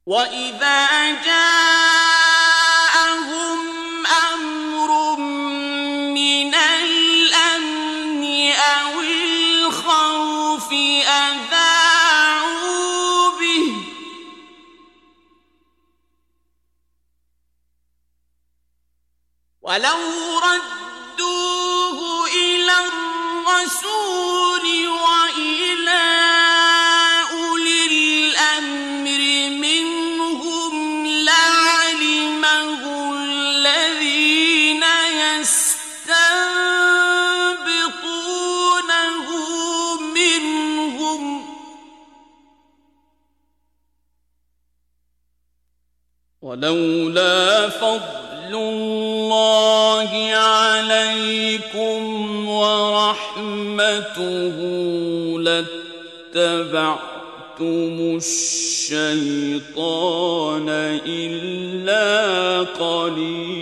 وَإِذَا جَاءَهُمْ أَمْرٌ مِّنَ الْأَمْنِ أَوِ الْخَوْفِ أَذَاعُوا بِهِ ۖ وَلَوْ رَدُّوهُ إِلَى الرَّسُولِ وَإِلَىٰ أُولِي الْأَمْرِ مِنْهُمْ لَعَلِمَهُ الَّذِينَ يَسْتَنبِطُونَهُ مِنْهُمْ ۗ وَلَوْلَا فَضْلُ اللَّهِ عَلَيْكُمْ وَرَحْمَتُهُ لَاتَّبَعْتُمُ الشَّيْطَانَ إِلَّا قَلِيلًا.